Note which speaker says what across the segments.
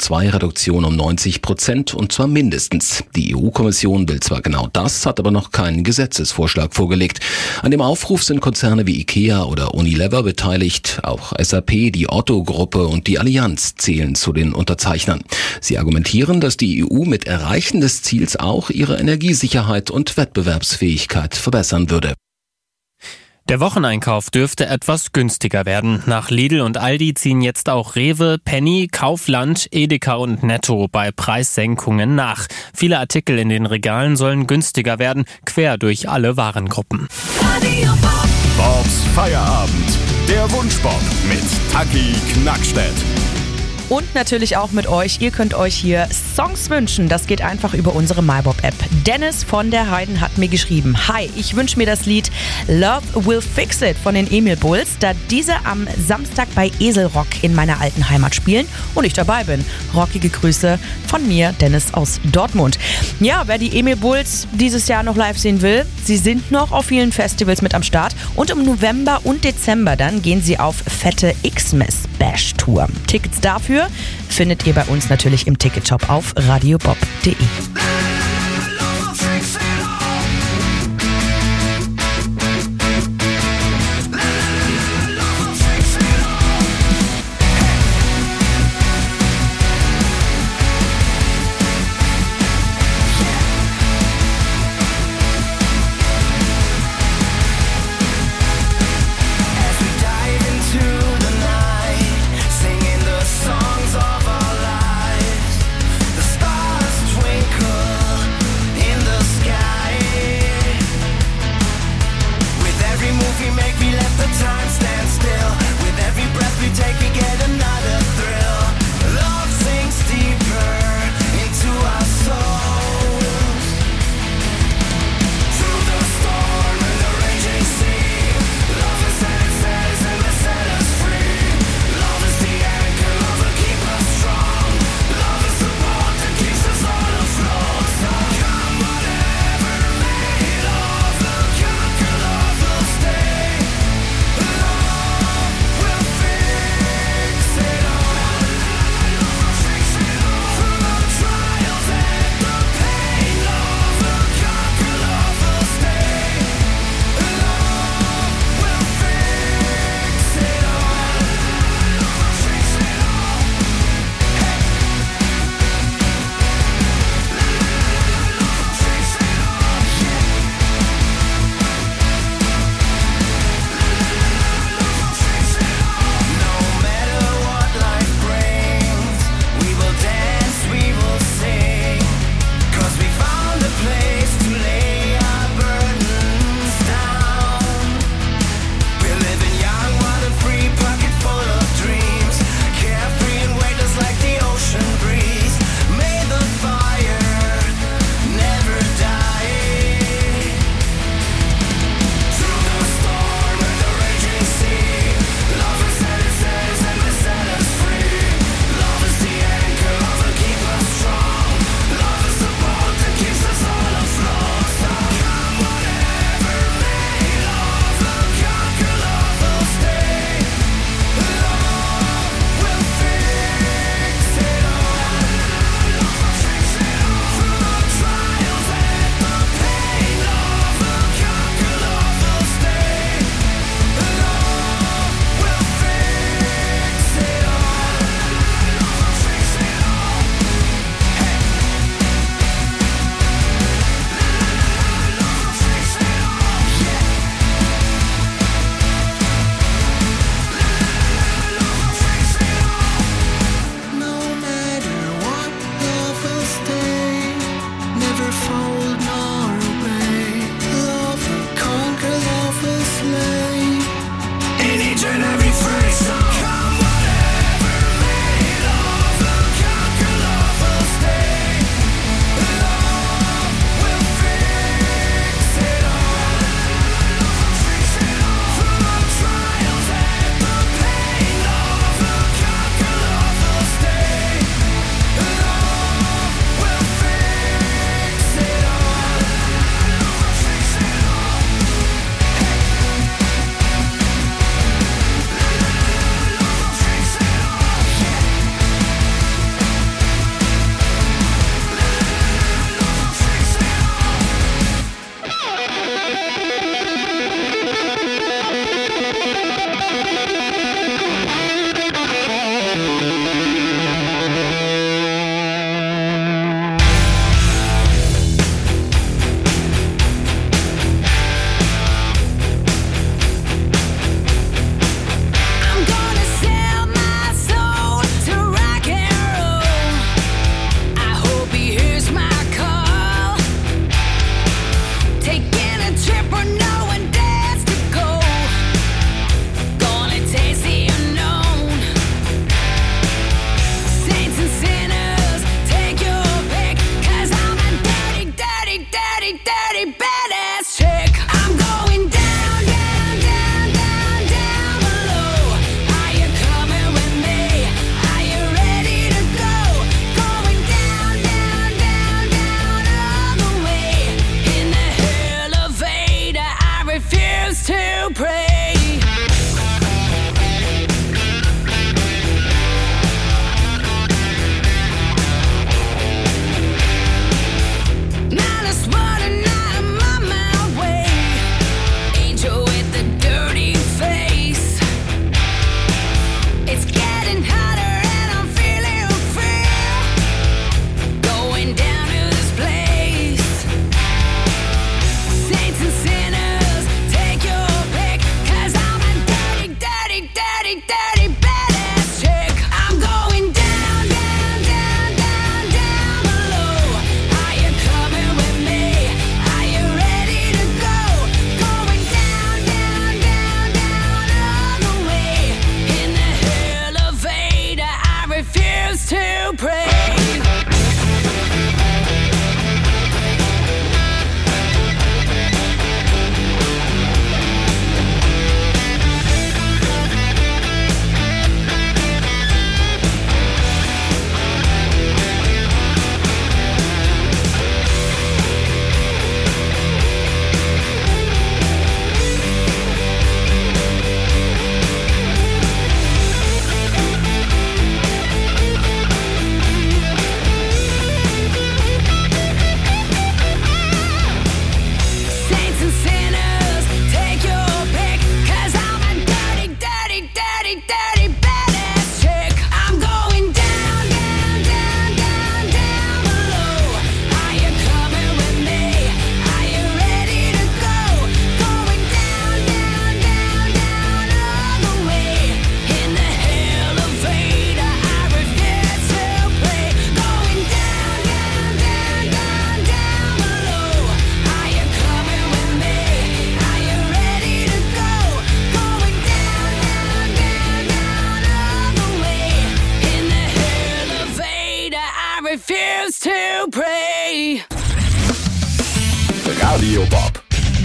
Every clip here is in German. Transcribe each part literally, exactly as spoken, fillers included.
Speaker 1: zwei Reduktion um neunzig Prozent und zwar mindestens. Die E U-Kommission will zwar genau das, hat aber noch keinen Gesetzesvorschlag vorgelegt. An dem Aufruf sind Konzerne wie IKEA oder Unilever beteiligt. Auch S A P, die Otto-Gruppe und die Allianz zählen zu den Unterzeichnern. Sie argumentieren, dass die E U mit Erreichen des Ziels auch ihre Energiesicherheit und Wettbewerbsfähigkeit verbessern würde.
Speaker 2: Der Wocheneinkauf dürfte etwas günstiger werden. Nach Lidl und Aldi ziehen jetzt auch Rewe, Penny, Kaufland, Edeka und Netto bei Preissenkungen nach. Viele Artikel in den Regalen sollen günstiger werden, quer durch alle Warengruppen.
Speaker 3: Bobs Feierabend. Der Wunschbob mit Taki Knackstedt.
Speaker 4: Und natürlich auch mit euch. Ihr könnt euch hier Songs wünschen. Das geht einfach über unsere MyBob-App. Dennis von der Heiden hat mir geschrieben: Hi, ich wünsche mir das Lied Love Will Fix It von den Emil Bulls, da diese am Samstag bei Eselrock in meiner alten Heimat spielen und ich dabei bin. Rockige Grüße von mir, Dennis aus Dortmund. Ja, wer die Emil Bulls dieses Jahr noch live sehen will, sie sind noch auf vielen Festivals mit am Start und im November und Dezember dann gehen sie auf fette Xmas Bash Tour. Tickets dafür findet ihr bei uns natürlich im Ticketshop auf radiobob punkt de.
Speaker 5: Songs of our lives, the stars twinkle. refuse to pray.
Speaker 3: Radio Bob.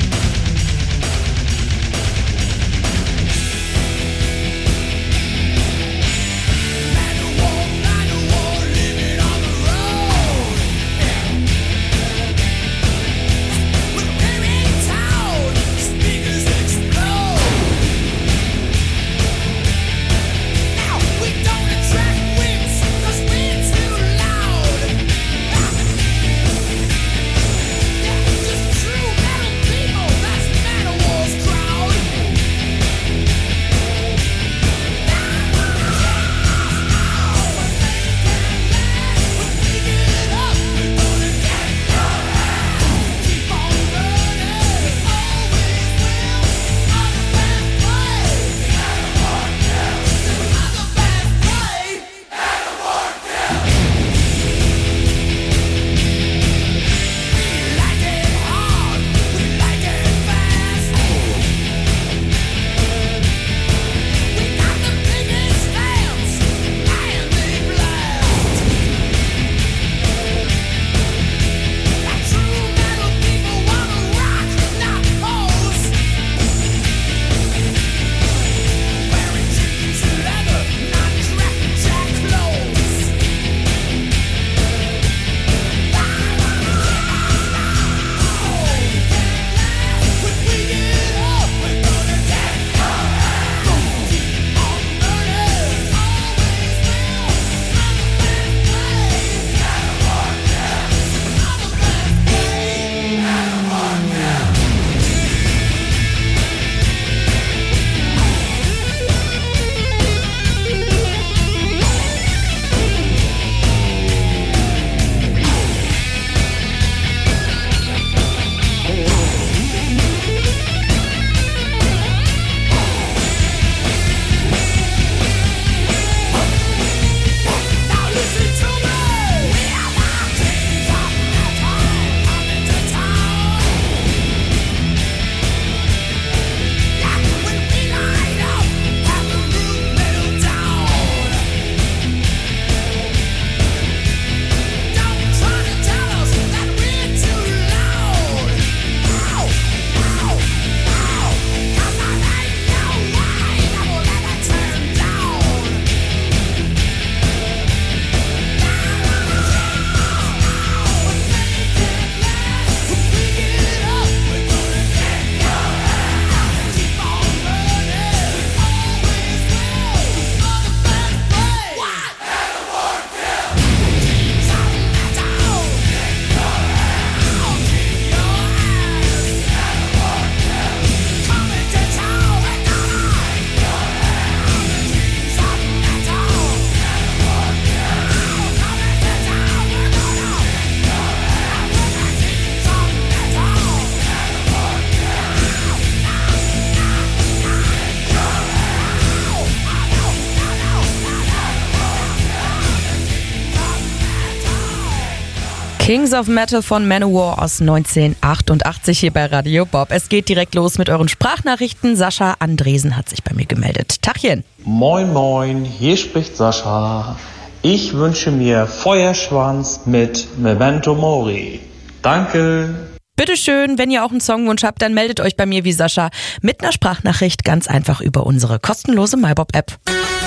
Speaker 4: Kings of Metal von Manowar aus neunzehnhundertachtundachtzig hier bei Radio Bob. Es geht direkt los mit euren Sprachnachrichten. Sascha Andresen hat sich bei mir gemeldet. Tachchen.
Speaker 6: Moin moin, hier spricht Sascha. Ich wünsche mir Feuerschwanz mit Memento Mori. Danke.
Speaker 4: Bitteschön, wenn ihr auch einen Songwunsch habt, dann meldet euch bei mir wie Sascha mit einer Sprachnachricht ganz einfach über unsere kostenlose MyBob-App.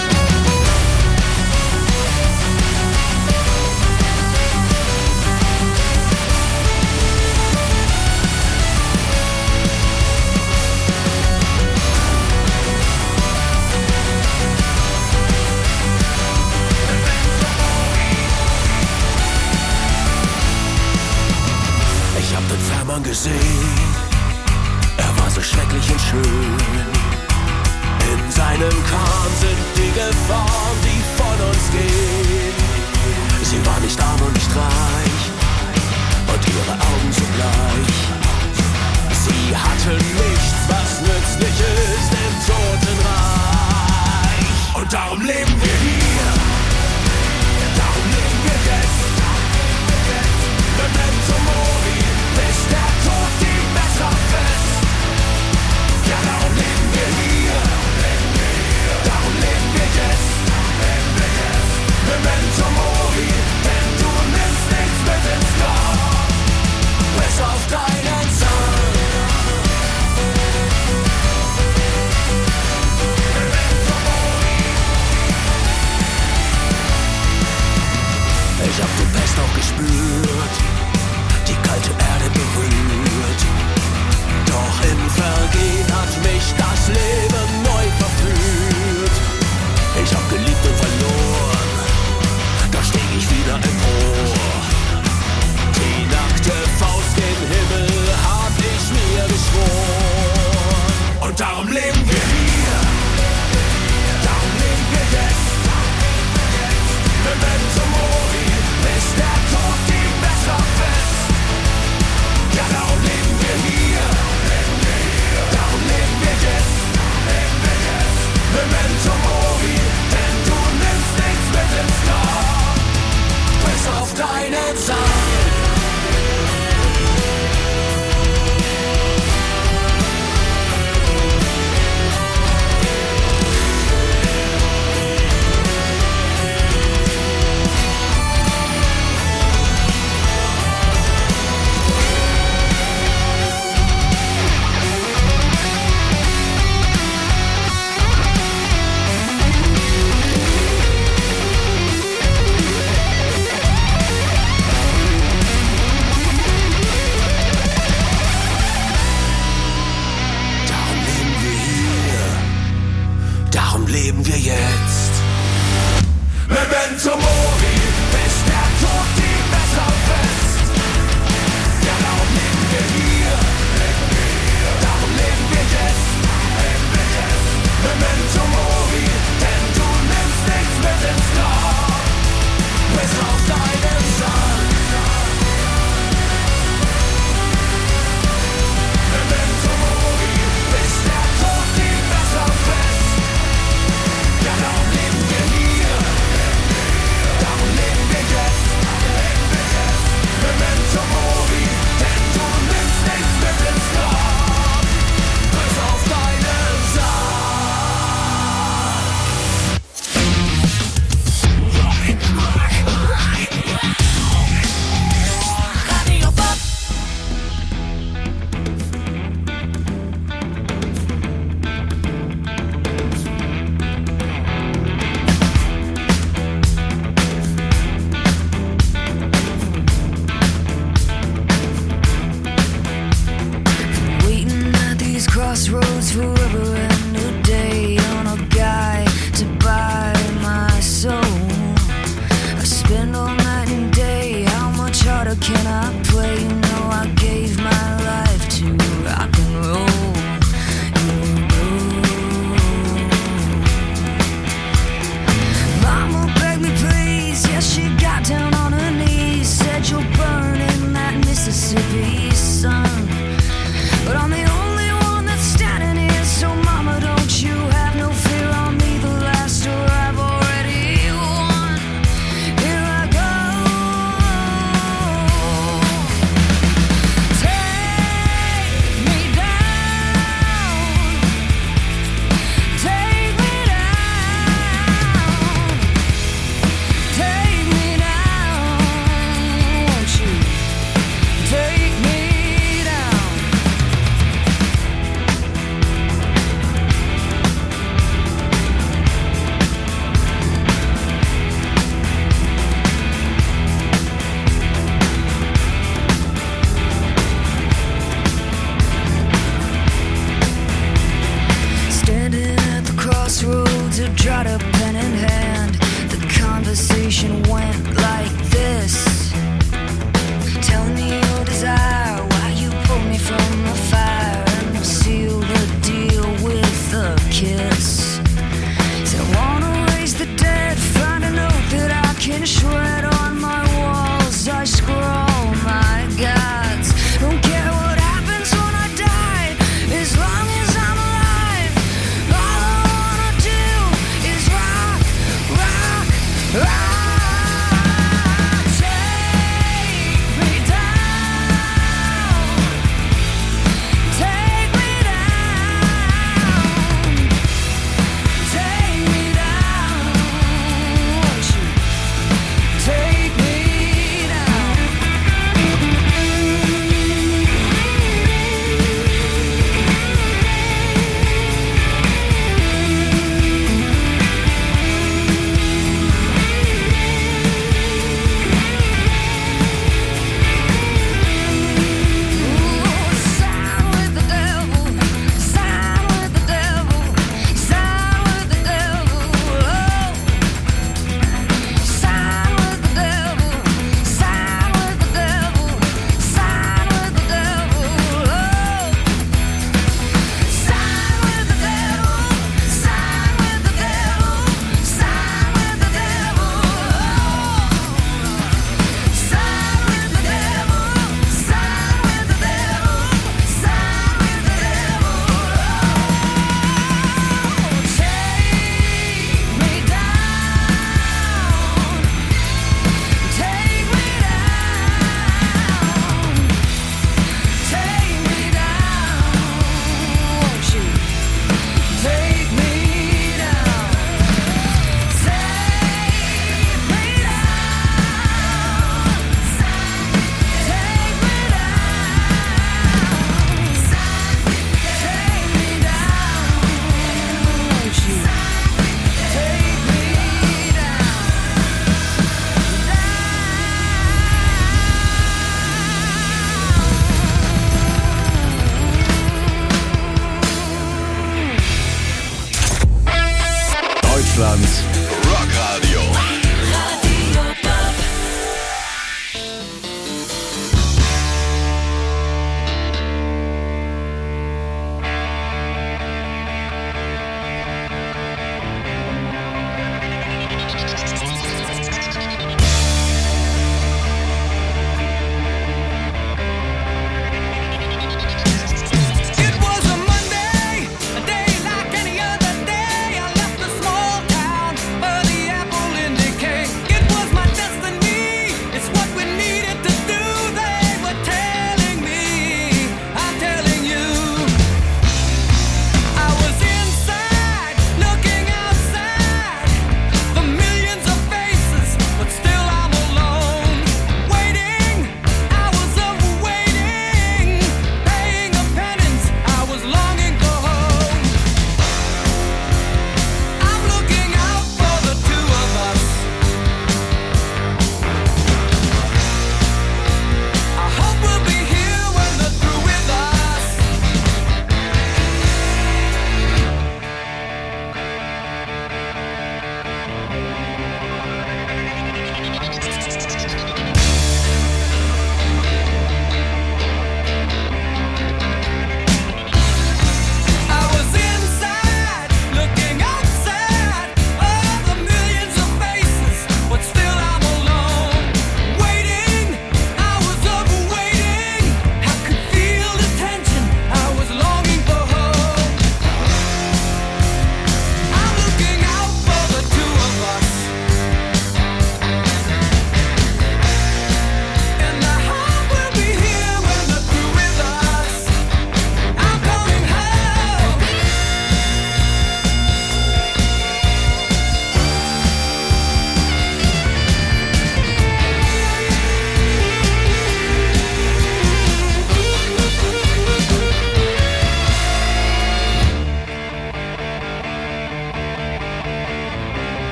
Speaker 7: Gesehen, er war so schrecklich und schön. In seinem Kahn sind Dinge Formen, die von uns gehen. Sie war nicht arm und nicht reich und ihre Augen zugleich. Sie hatte nichts, was nützlich ist im Totenreich. Und darum leben wir hier, darum leben wir jetzt. Memento Mori, bis der Tod die Messer fest. Ja, darum leben wir hier, darum leben wir jetzt. Memento Mori, denn du Ich hab die Pest auch gespürt, die kalte Erde berührt. Doch im Vergehen hat mich das Leben neu verführt. Ich hab geliebt und verloren, da stieg ich wieder empor. Die nackte Faust gen Himmel hab ich mir geschworen. Und darum leben wir hier, darum leben wir jetzt. Memento Mori, bis der Tod die Messer fest. Ja, darum leben wir hier, leben wir hier.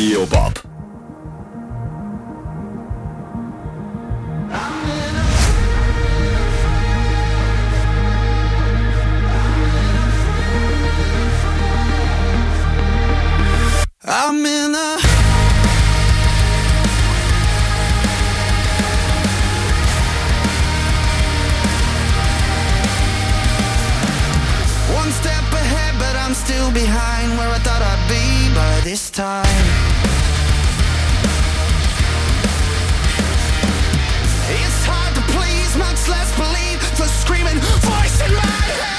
Speaker 3: Radio Bob.
Speaker 8: I'm in a one step ahead, but I'm still behind where I thought I'd be by this time. It's hard to please, much less believe the screaming voice in my head.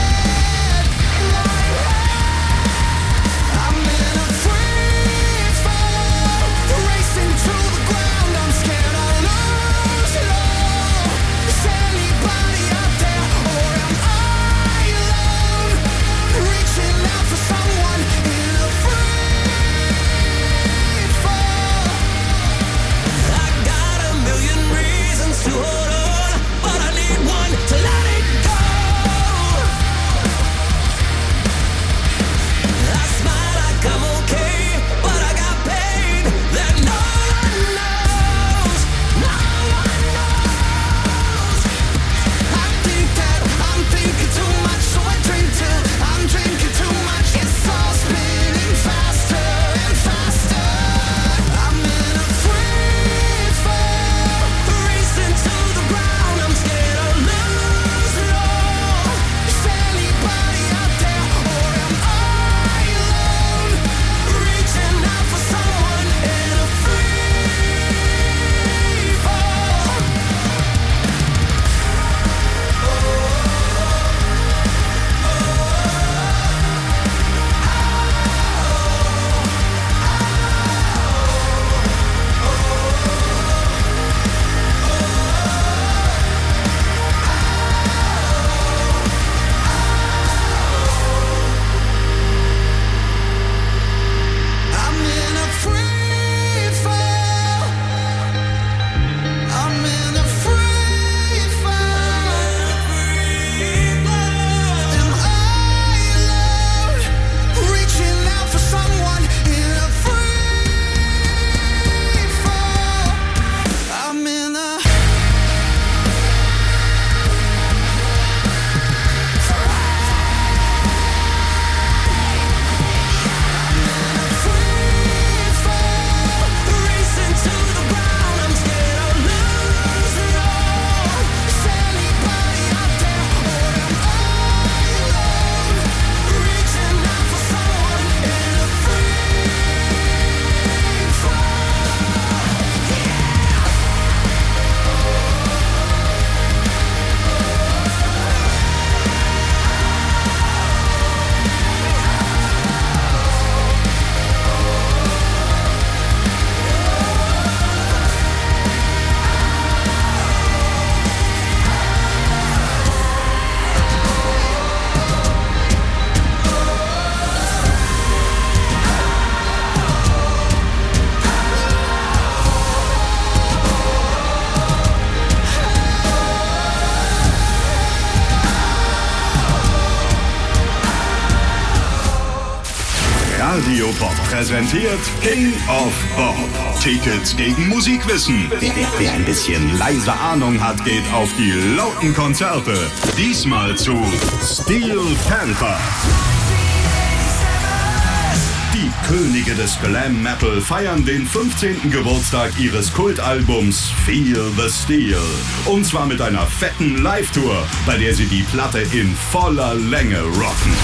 Speaker 3: Radio Bob präsentiert King of Bob. Tickets gegen Musikwissen. Wer, wer, wer ein bisschen leise Ahnung hat, geht auf die lauten Konzerte. Diesmal zu Steel Panther. Die Könige des Glam Metal feiern den fünfzehnten Geburtstag ihres Kultalbums Feel the Steel. Und zwar mit einer fetten Live-Tour, bei der sie die Platte in voller Länge rocken.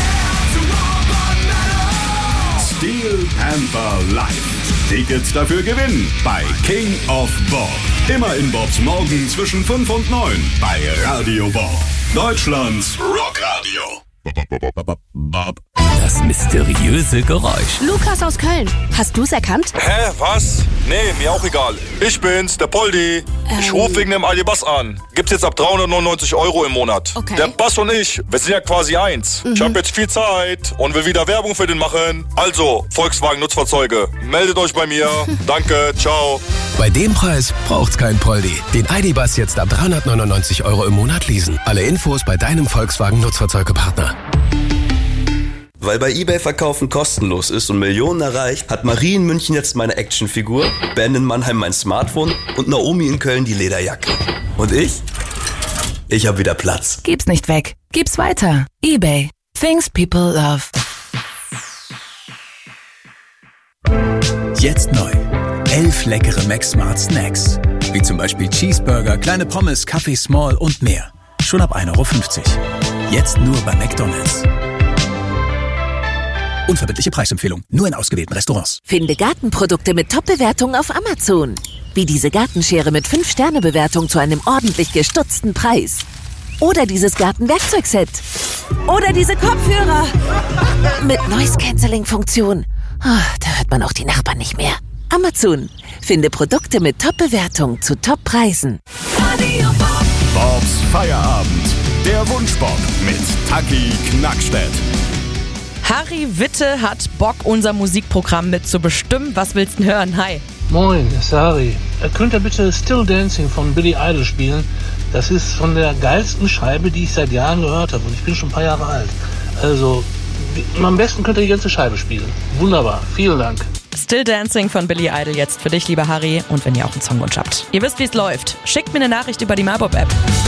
Speaker 3: Steel Panther Live. Tickets dafür gewinnen bei King of Bob. Immer in Bobs Morgen zwischen fünf und neun bei Radio Bob. Deutschlands Rockradio.
Speaker 9: Bob. Das mysteriöse Geräusch.
Speaker 10: Lukas aus Köln. Hast du's erkannt?
Speaker 11: Hä, was? Nee, mir auch egal. Ich bin's, der Poldi. Ähm. Ich rufe wegen dem Aldi-Bass an. Gibt's jetzt ab dreihundertneunundneunzig Euro im Monat.
Speaker 10: Okay.
Speaker 11: Der Bass und ich, wir sind ja quasi eins. Mhm. Ich habe jetzt viel Zeit und will wieder Werbung für den machen. Also, Volkswagen Nutzfahrzeuge, meldet euch bei mir. Danke, ciao.
Speaker 9: Bei dem Preis braucht's kein Poldi. Den Aldi-Bass jetzt ab dreihundertneunundneunzig Euro im Monat leasen. Alle Infos bei deinem Volkswagen Nutzfahrzeugepartner.
Speaker 12: Weil bei eBay-Verkaufen kostenlos ist und Millionen erreicht, hat Marie in München jetzt meine Actionfigur, Ben in Mannheim mein Smartphone und Naomi in Köln die Lederjacke. Und ich? Ich hab wieder Platz.
Speaker 13: Gib's nicht weg. Gib's weiter. eBay. Things people love.
Speaker 14: Jetzt neu. Elf leckere Mac Smart Snacks. Wie zum Beispiel Cheeseburger, kleine Pommes, Kaffee Small und mehr. Schon ab ein Euro fünfzig. Jetzt nur bei McDonald's. Unverbindliche Preisempfehlung. Nur in ausgewählten Restaurants.
Speaker 15: Finde Gartenprodukte mit Top-Bewertungen auf Amazon. Wie diese Gartenschere mit fünf Sterne Bewertung zu einem ordentlich gestutzten Preis. Oder dieses Gartenwerkzeugset. Oder diese Kopfhörer. Mit Noise-Canceling-Funktion. Oh, da hört man auch die Nachbarn nicht mehr. Amazon. Finde Produkte mit Top-Bewertung zu Top-Preisen.
Speaker 3: Bobs Feierabend. Der Wunschbob mit Taki Knackstedt.
Speaker 4: Harry Witte hat Bock, unser Musikprogramm mitzubestimmen. Was willst du denn hören? Hi.
Speaker 16: Moin, das ist Harry. Könnt ihr bitte Still Dancing von Billy Idol spielen? Das ist von der geilsten Scheibe, die ich seit Jahren gehört habe. Und ich bin schon ein paar Jahre alt. Also, am besten könnt ihr die ganze Scheibe spielen. Wunderbar. Vielen Dank.
Speaker 4: Still Dancing von Billy Idol jetzt für dich, lieber Harry. Und wenn ihr auch einen Songwunsch habt. Ihr wisst, wie es läuft. Schickt mir eine Nachricht über die MyBob-App.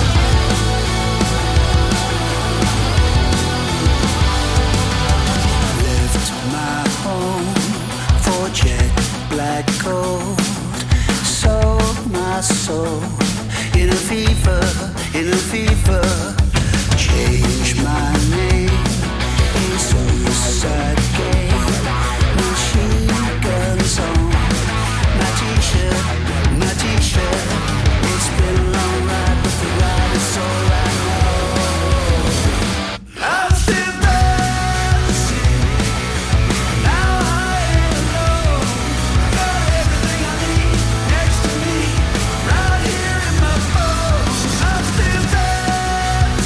Speaker 17: Black coat, sold my soul in a fever, in a fever. Change my name, a suicide game. Machine guns on my t-shirt, my t-shirt. It's been a long ride, but the ride is all I know. I'm still dancing. Now I am alone. Next to me, right here in my phone. I'm still dancing.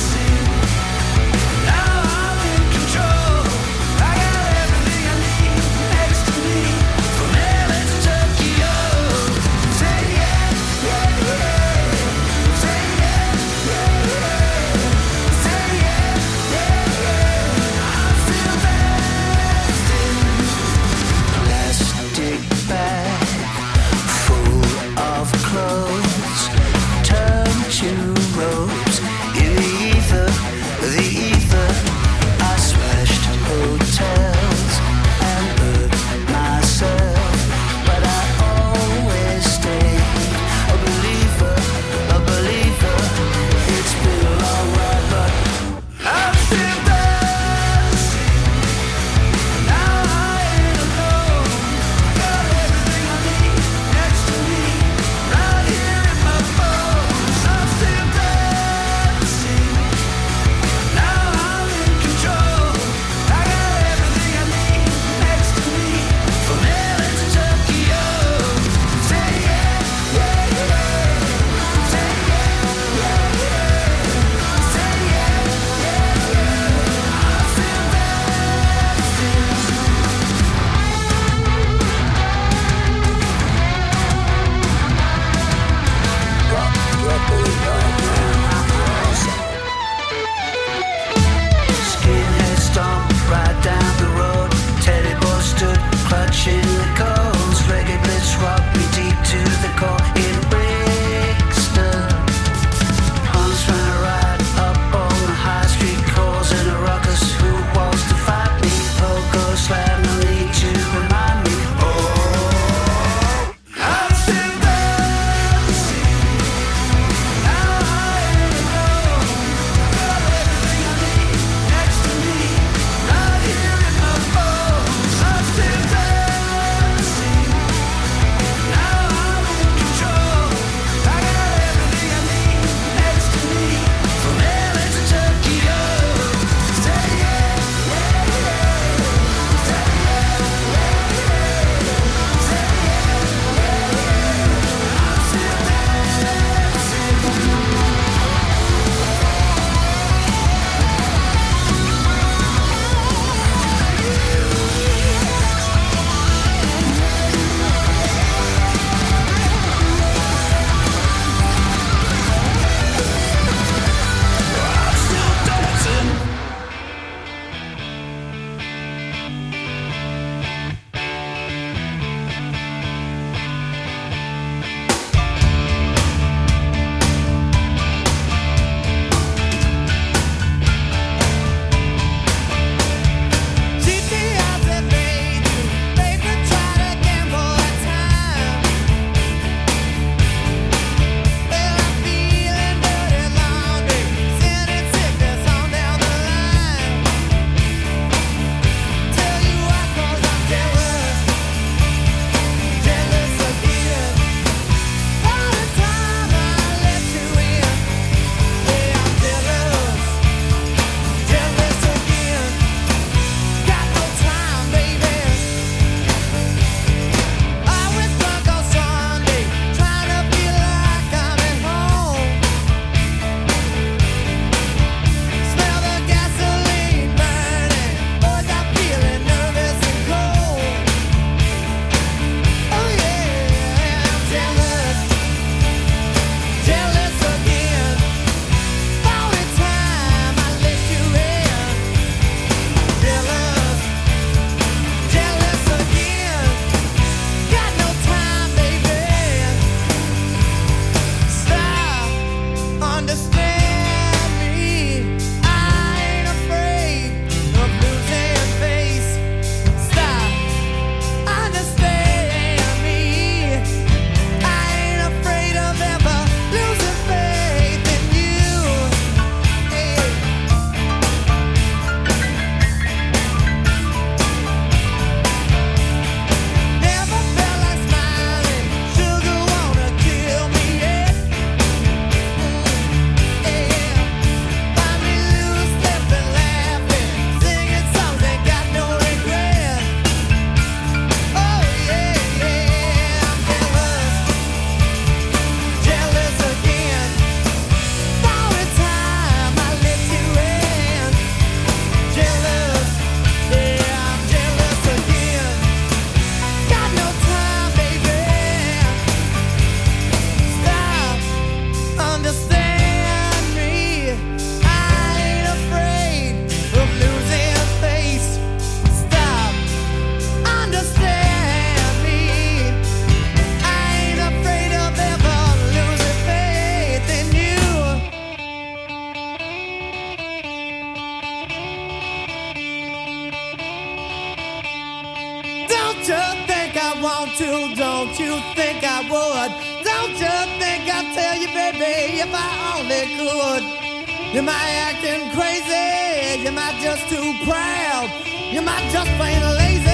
Speaker 18: to, don't you think I would? Don't you think I'd tell you, baby, if I only could? You might acting crazy, you might just too proud, you might just plain lazy.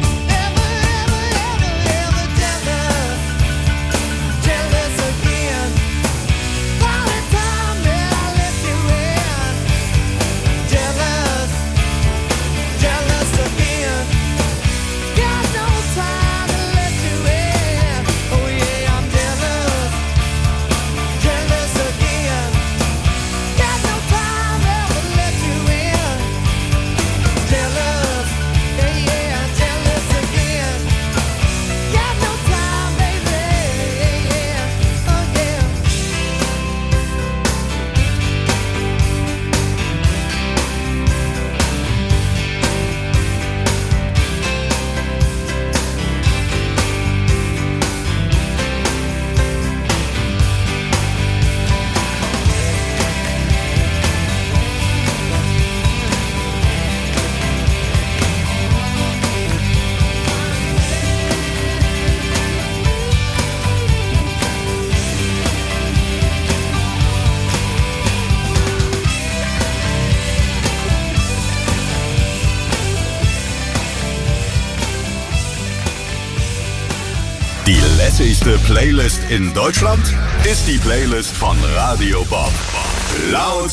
Speaker 3: Die lässigste Playlist in Deutschland ist die Playlist von Radio Bob. Laut,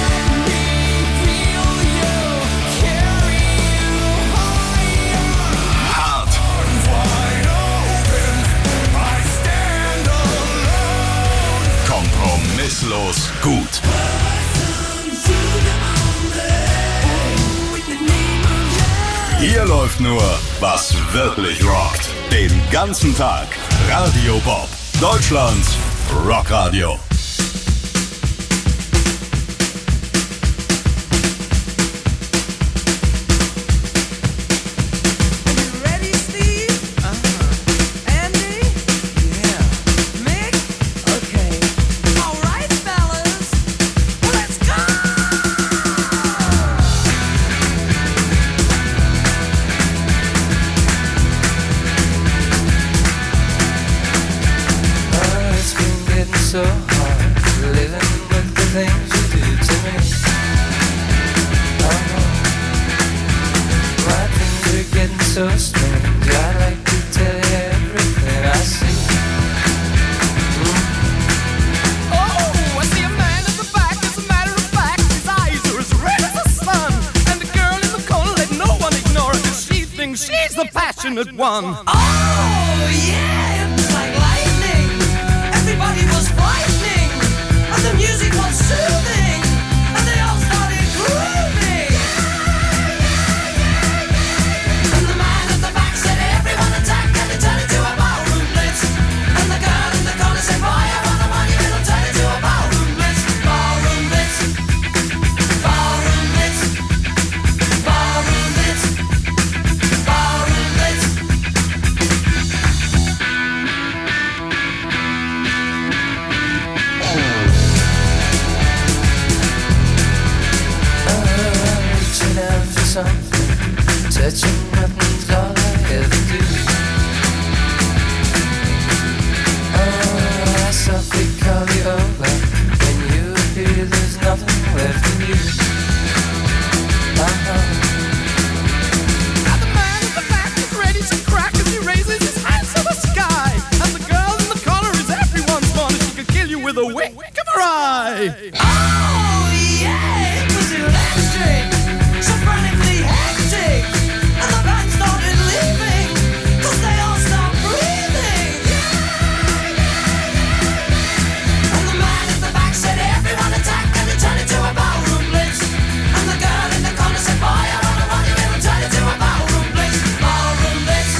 Speaker 3: hart, kompromisslos gut. Hier läuft nur, was wirklich rockt. Den ganzen Tag. Radio Bob. Deutschlands Rockradio.
Speaker 19: So hard living with the things you do to me. Oh, my things are getting so strange. I like to tell you everything I see. Mm.
Speaker 20: Oh, I see a man in the back. As a matter of fact, his eyes are as red as the sun. And the girl in the corner, let no one ignore her, 'cause she thinks she's the passionate one.
Speaker 18: Oh, yeah, it was like lightning. Everybody was frightening, and the music was soothing, and they all started grooving. And the man at the back said, everyone attack, and it turned into a ballroom blitz. And the girl in the corner said, boy, I want the money, and it'll turn into a ballroom blitz. Ballroom blitz, ballroom blitz, ballroom blitz, ballroom blitz.
Speaker 19: Reaching out for something, touching nothing's all I ever do. Oh, I softly call you over. When you appear, there's nothing left in you. Uh-huh.
Speaker 20: Now the man at the back is ready to crack as he raises his hands to the sky. And the girl in the corner is everyone's fun, and she could kill you with a wink of her eye.
Speaker 18: Oh, yeah, it was electric, so frantically hectic, and the band started leaving, 'cause they all stopped breathing. And the man at the back said, everyone attack, and it turned into a ballroom blitz. And the girl in the corner said, boy, I want the money, and it'll turn into a ballroom blitz. Ballroom blitz.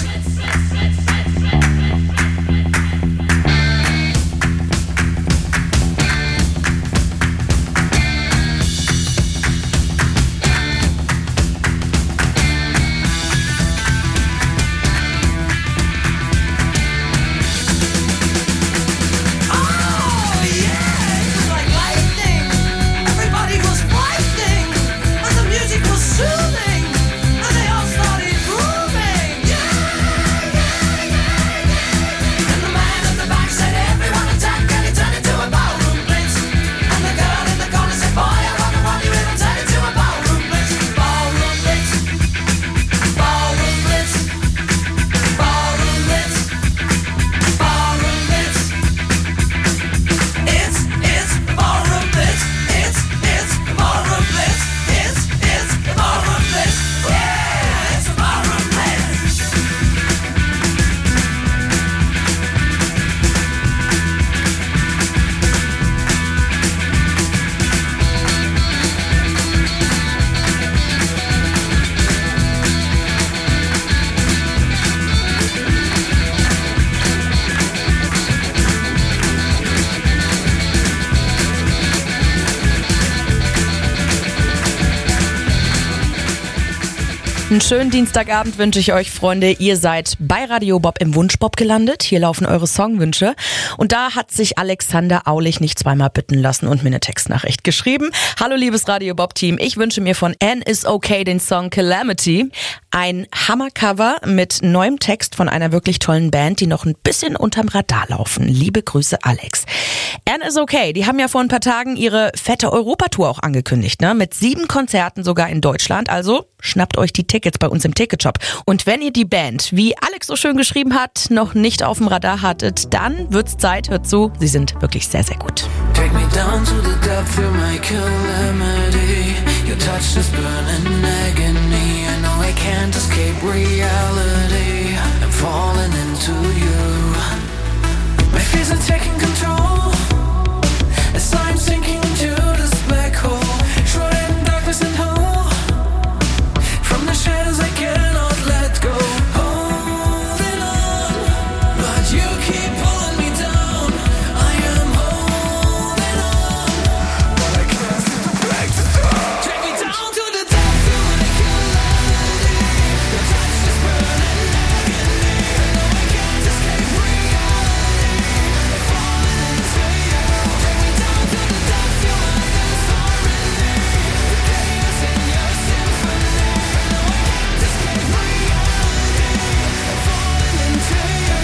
Speaker 4: Einen schönen Dienstagabend wünsche ich euch, Freunde. Ihr seid bei Radio Bob im Wunschbob gelandet. Hier laufen eure Songwünsche. Und da hat sich Alexander Aulich nicht zweimal bitten lassen und mir eine Textnachricht geschrieben. Hallo liebes Radio Bob Team, ich wünsche mir von Anne is Okay den Song Calamity. Ein Hammercover mit neuem Text von einer wirklich tollen Band, die noch ein bisschen unterm Radar laufen. Liebe Grüße, Alex. Anne is Okay, die haben ja vor ein paar Tagen ihre fette Europatour auch angekündigt, ne? Mit sieben Konzerten sogar in Deutschland. Also schnappt euch die Tickets bei uns im Ticketshop. Und wenn ihr die Band, wie Alex so schön geschrieben hat, noch nicht auf dem Radar hattet, dann wird's Zeit, hört zu, sie sind wirklich sehr, sehr gut.
Speaker 19: Take me down to the depth of my calamity. Your touch is burning agony. I know I can't escape reality. I'm falling into you. My fears are taking control as I'm sinking into this black hole. Shrouded in darkness and hope. From the shadows I cannot let go. Holding on, but you keep pulling me down. I am holding on, but I can't seem to break the throw. Take me down to the depths of my calamity. Your touch is burning agony. I know I can't escape reality. I'm falling into you. Take me down to the depths of my disharmony. The chaos in your symphony. I know I can't escape reality. I'm falling into you.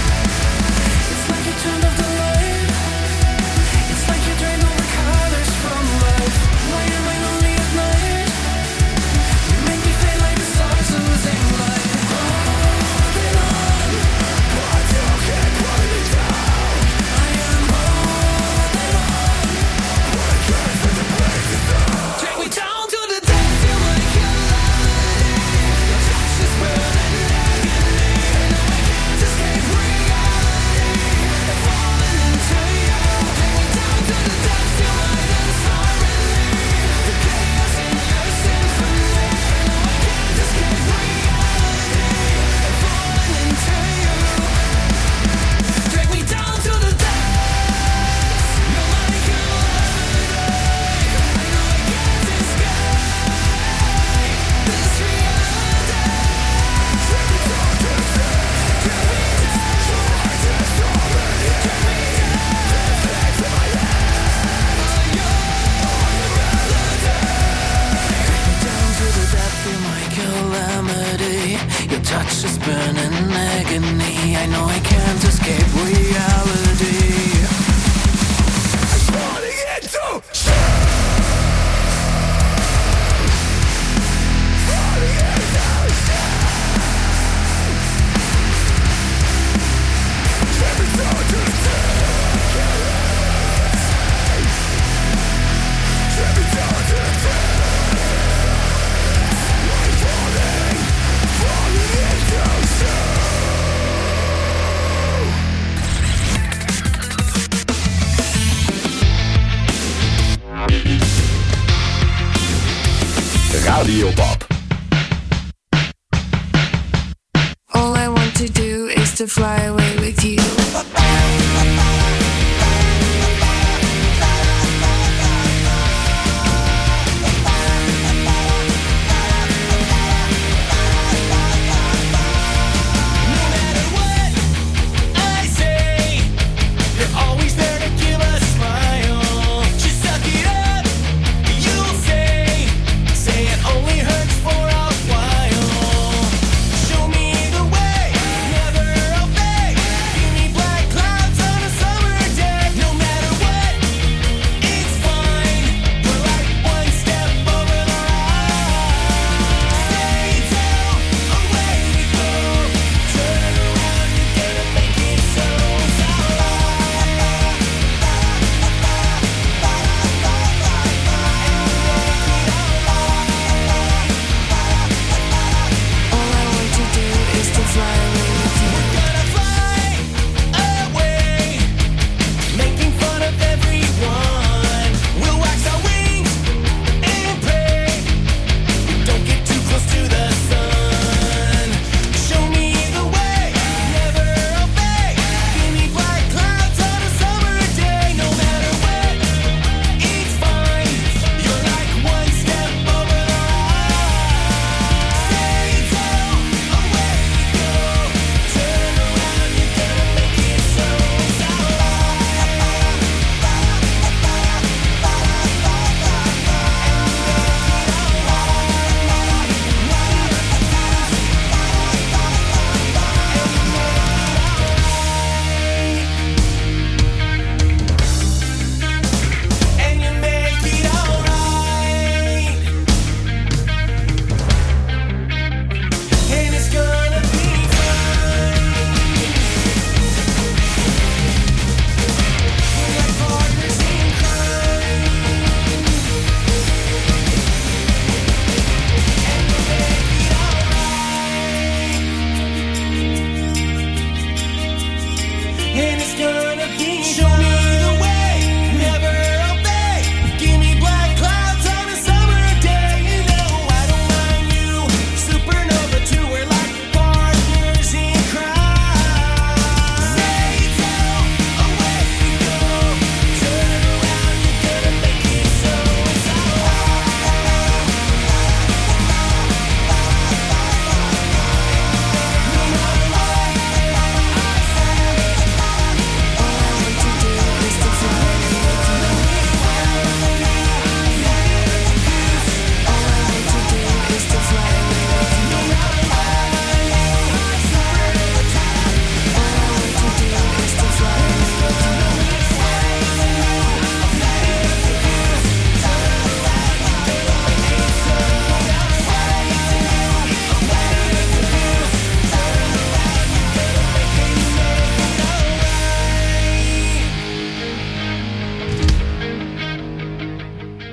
Speaker 19: It's like you turned off the light. It's like you drained all the colors from life. Why am I lonely at night? You make me feel like the stars losing light. Holding on, but you can't put me down. I am holding on, but I can't seem to break the throw. Take me down to the depths of my calamity. Your touch is burning agony. I know I can't escape reality. I'm falling into you. Take me down to the depths of my disharmony. The chaos in your symphony. I know I can't escape reality. I'm falling into you. Take me down to the depths. You're my calamity. I know I can't escape this reality. Take me down to the depths. Take me down to my disharmony. Take me down to the depths of my life. Take me down to the depth of my calamity. Your touch is burning agony. I know I can't escape reality. I'm falling into falling into Take me down to the depths. Take me down to the depths. I'm falling, falling into
Speaker 3: Radio Bob.
Speaker 21: All I want to do is to fly away with you.
Speaker 19: Show me the way, never obey.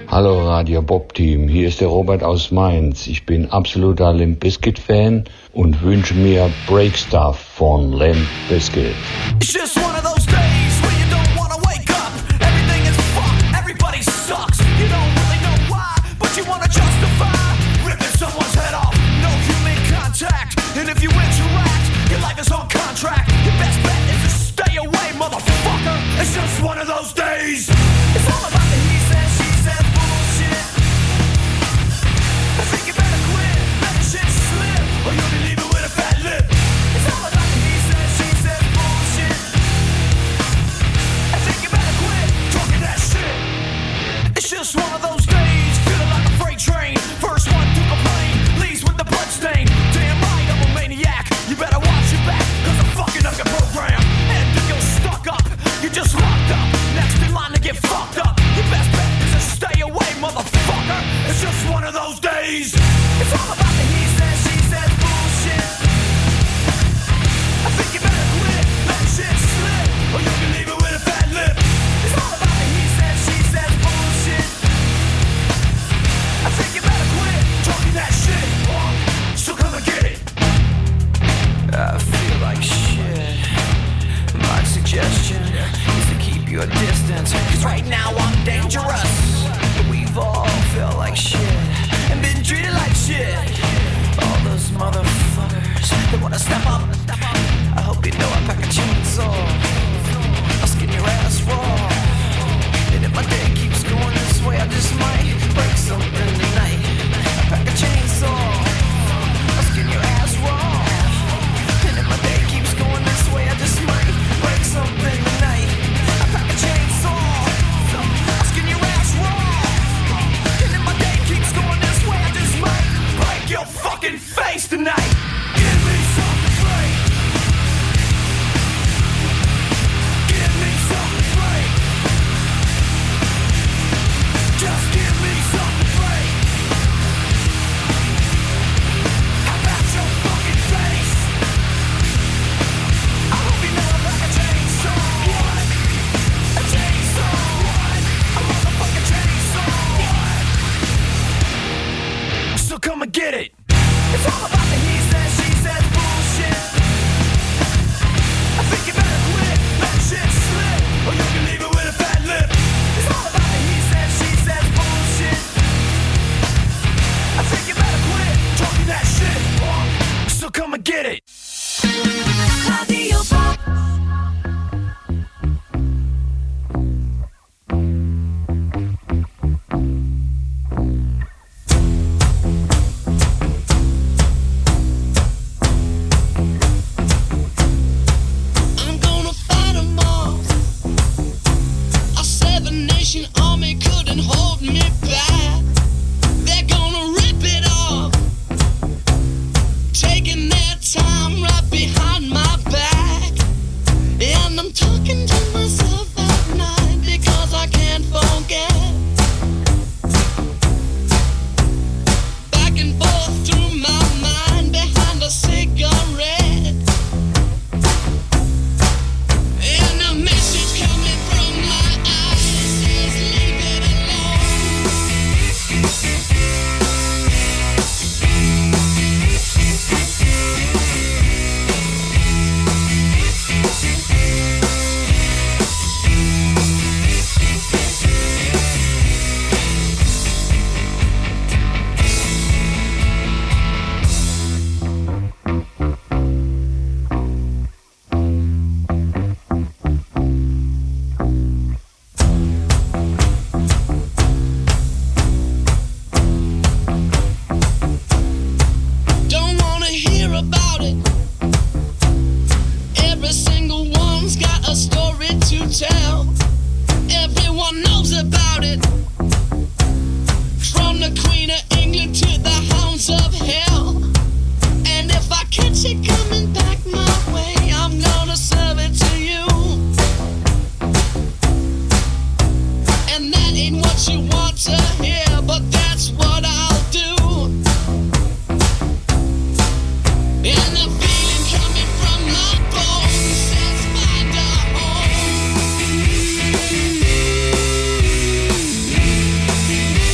Speaker 1: Hallo Radio Bob Team, hier ist der Robert aus Mainz. Ich bin absoluter Limp Bizkit Fan und wünsche mir Break Stuff von Limp Bizkit.
Speaker 20: It's just one of those days where you don't wanna wake up. Everything is fucked, everybody sucks. You don't really know why, but you wanna justify ripping someone's head off. No human contact, and if you interact, your life is on contract. Your best bet is to stay away, motherfucker. It's just one of those days. It's all about the he said, she said bullshit. I think you better quit, let the shit slip, or you'll be leaving with a fat lip. It's all about the he said, she said bullshit. I think you better quit talking that shit. It's just one of those days, feeling like a freight train. First one to complain, leaves with the blood stain. Damn right, I'm a maniac. You better watch your back, cause I'm fucking up your program. And if you're stuck up, you're just locked up. Next in line to get fucked up. Your best bet is to stay away, motherfucker. It's just one of those days. It's all about the he said, she said bullshit. I think you better quit, let shit slip, or you'll be leaving with a fat lip. It's all about the he said, she said bullshit. I think you better quit talking that shit, so come and get it. I feel like shit. My suggestion is to keep your distance, cause right now I'm dangerous. We've all felt like shit and been treated like shit. All those motherfuckers that wanna step up, I hope you know I pack a chainsaw. I'll skin your ass raw. And if my day keeps going this way, I just might break something tonight. I pack a chainsaw. I'll skin your ass raw. And if my day keeps going this way, I just might break something tonight. I pack a chainsaw. I'll skin your ass raw. And if my day keeps going this way, I just might break your fucking face tonight. Give me something great. Give me something great. Just give me something great. How about your fucking face? I hope you know I'm like a chainsaw. What? A chainsaw. What? A motherfucking chainsaw. What? So come and get it. It's all about the he said, she said bullshit. I think you better quit, let shit slip, or you can leave it with a fat lip. It's all about the he said, she said bullshit. I think you better quit talking that shit, so come and get it. Radio Bob.
Speaker 18: I'm gonna fight 'em all. A seven-nation army couldn't hold me back. They're gonna rip it off, taking their time right behind my back. And I'm talking to myself at night because I can't forget. Back and forth through my mind behind a cigarette. And a message coming from my eyes says leave it Don't wanna hear about it. Every single one's got a story to tell. Everyone knows about it. From the Queen of England to the hounds of hell. And if I catch it coming back my way, I'm gonna serve it to you. And that ain't what you want to hear, but that's what I'll do. And the feeling coming from my bones says find a home.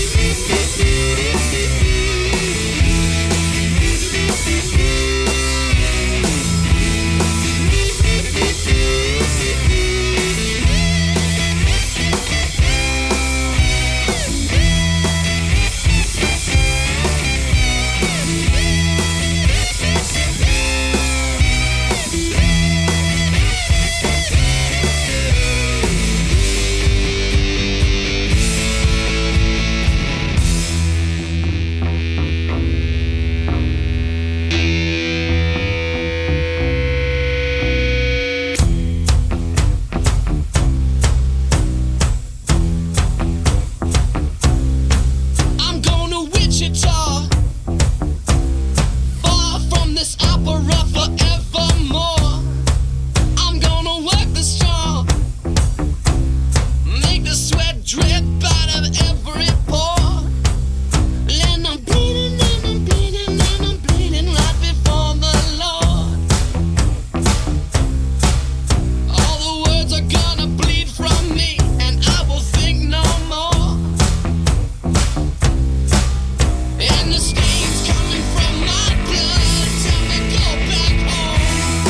Speaker 18: the sweat drip out of every pore. And I'm bleeding and I'm bleeding and I'm bleeding right before the Lord. All the words are gonna bleed from me, and I will think no more. And the stains coming from my blood tell me go back home.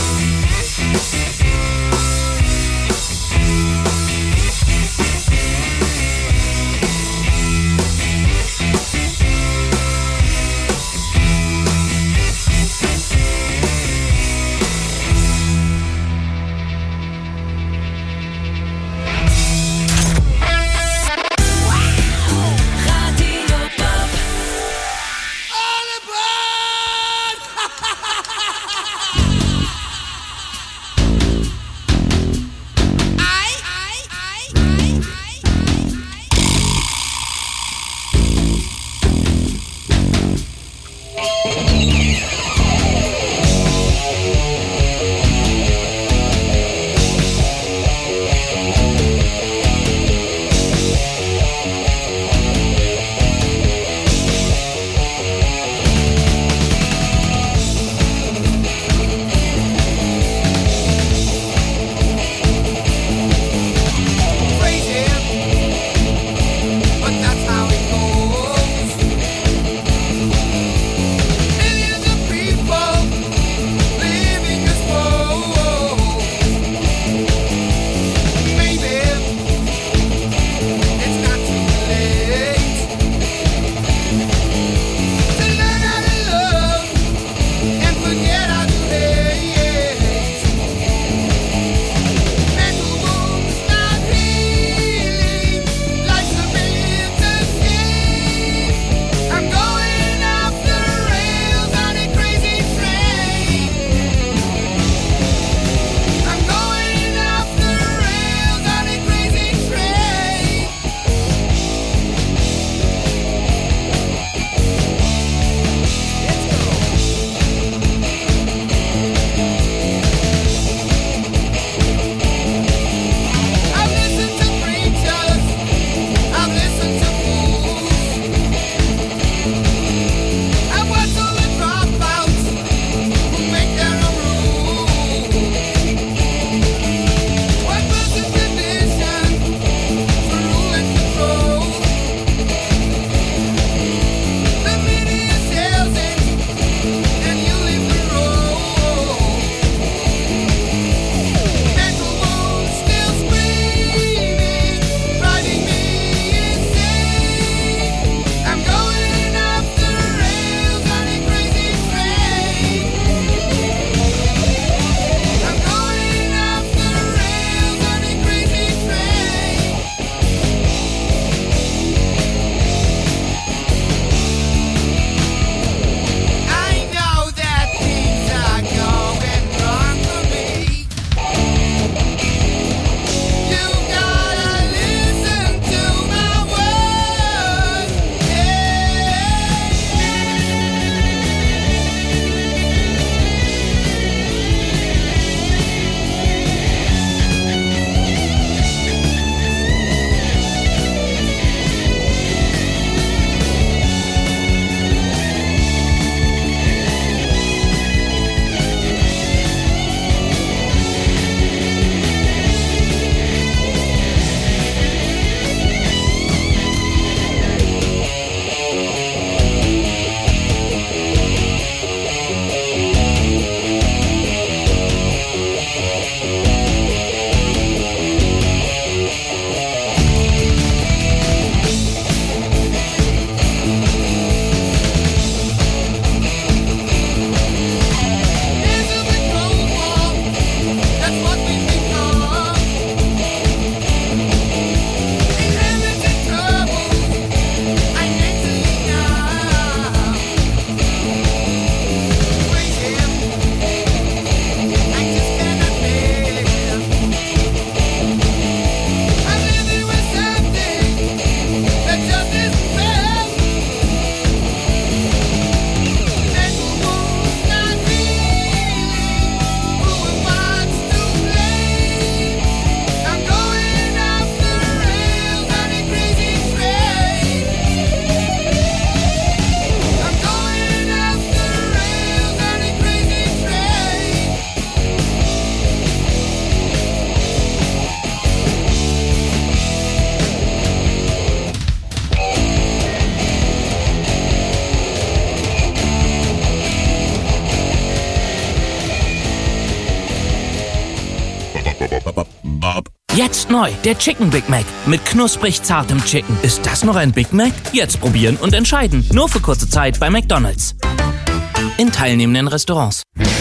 Speaker 2: Jetzt neu, der Chicken Big Mac mit knusprig zartem Chicken. Ist das noch ein Big Mac? Jetzt probieren und entscheiden. Nur für kurze Zeit bei McDonald's. In teilnehmenden Restaurants.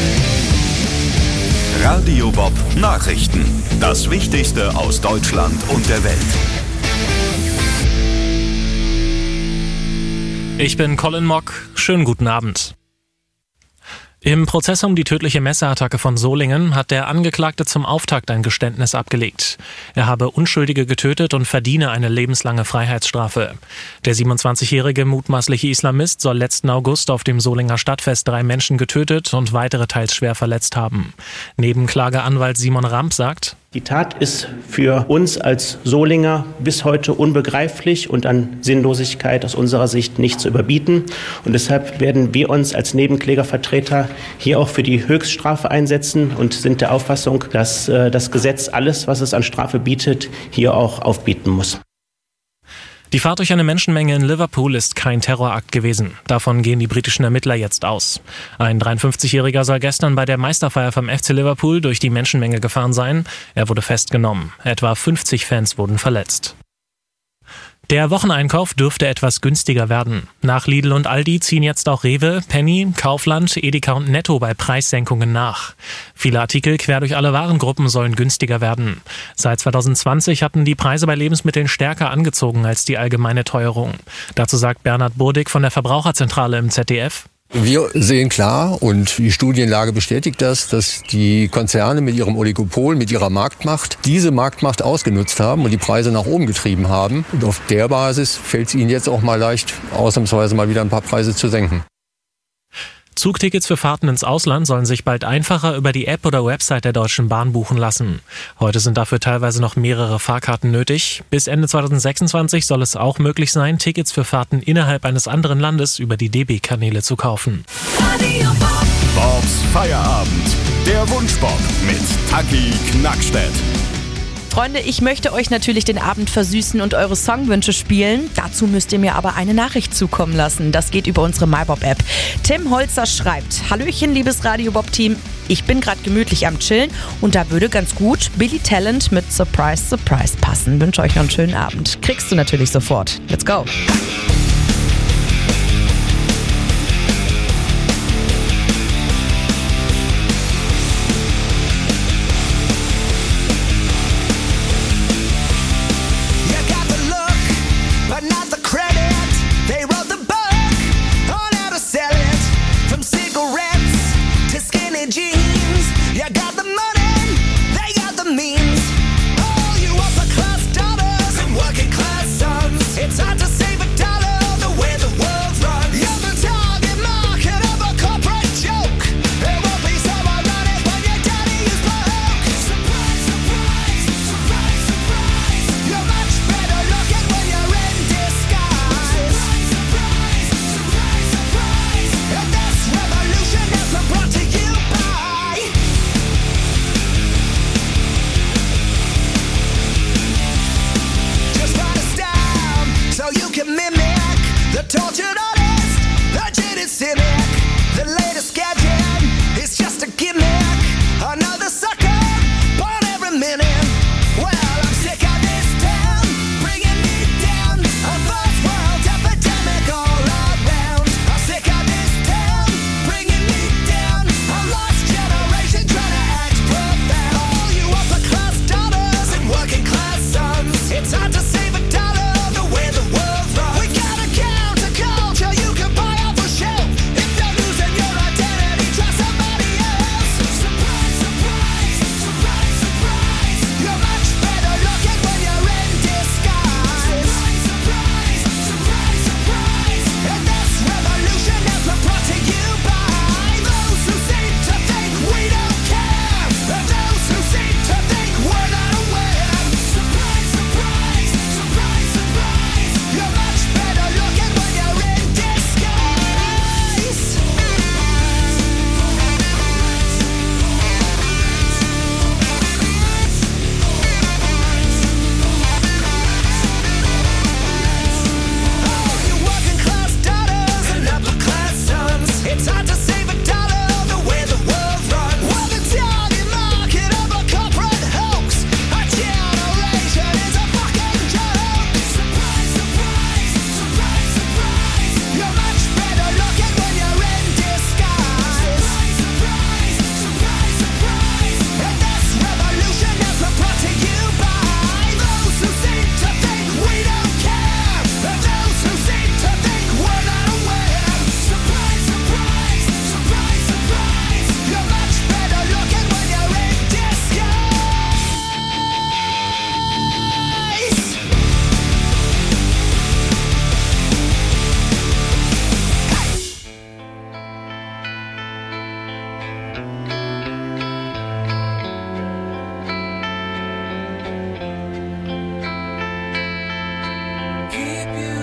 Speaker 3: Radio Bob Nachrichten. Das Wichtigste aus Deutschland und der Welt.
Speaker 22: Ich bin Colin Mock. Schönen guten Abend. Im Prozess um die tödliche Messerattacke von Solingen hat der Angeklagte zum Auftakt ein Geständnis abgelegt. Er habe Unschuldige getötet und verdiene eine lebenslange Freiheitsstrafe. Der siebenundzwanzigjährige mutmaßliche Islamist soll letzten August auf dem Solinger Stadtfest drei Menschen getötet und weitere teils schwer verletzt haben. Nebenklageanwalt Simon Ramp sagt:
Speaker 23: Die Tat ist für uns als Solinger bis heute unbegreiflich und an Sinnlosigkeit aus unserer Sicht nicht zu überbieten. Und deshalb werden wir uns als Nebenklägervertreter hier auch für die Höchststrafe einsetzen und sind der Auffassung, dass äh, das Gesetz alles, was es an Strafe bietet, hier auch aufbieten muss.
Speaker 22: Die Fahrt durch eine Menschenmenge in Liverpool ist kein Terrorakt gewesen. Davon gehen die britischen Ermittler jetzt aus. Ein dreiundfünfzigjähriger soll gestern bei der Meisterfeier vom F C Liverpool durch die Menschenmenge gefahren sein. Er wurde festgenommen. Etwa fünfzig Fans wurden verletzt. Der Wocheneinkauf dürfte etwas günstiger werden. Nach Lidl und Aldi ziehen jetzt auch Rewe, Penny, Kaufland, Edeka und Netto bei Preissenkungen nach. Viele Artikel quer durch alle Warengruppen sollen günstiger werden. Seit zweitausendzwanzig hatten die Preise bei Lebensmitteln stärker angezogen als die allgemeine Teuerung. Dazu sagt Bernhard Burdig von der Verbraucherzentrale im Z D F:
Speaker 24: Wir sehen klar, und die Studienlage bestätigt das, dass die Konzerne mit ihrem Oligopol, mit ihrer Marktmacht, diese Marktmacht ausgenutzt haben und die Preise nach oben getrieben haben. Und auf der Basis fällt es ihnen jetzt auch mal leicht, ausnahmsweise mal wieder ein paar Preise zu senken.
Speaker 22: Zugtickets für Fahrten ins Ausland sollen sich bald einfacher über die App oder Website der Deutschen Bahn buchen lassen. Heute sind dafür teilweise noch mehrere Fahrkarten nötig. Bis Ende zweitausendsechsundzwanzig soll es auch möglich sein, Tickets für Fahrten innerhalb eines anderen Landes über die D B-Kanäle zu kaufen.
Speaker 3: Bobs Feierabend. Der Wunschbob mit Taki Knackstedt.
Speaker 4: Freunde, ich möchte euch natürlich den Abend versüßen und eure Songwünsche spielen. Dazu müsst ihr mir aber eine Nachricht zukommen lassen. Das geht über unsere MyBob-App. Tim Holzer schreibt: Hallöchen, liebes Radio-Bob-Team. Ich bin gerade gemütlich am Chillen und da würde ganz gut Billy Talent mit Surprise, Surprise passen. Wünsche euch noch einen schönen Abend. Kriegst du natürlich sofort. Let's go.
Speaker 8: It's hard to save a dollar
Speaker 19: keep you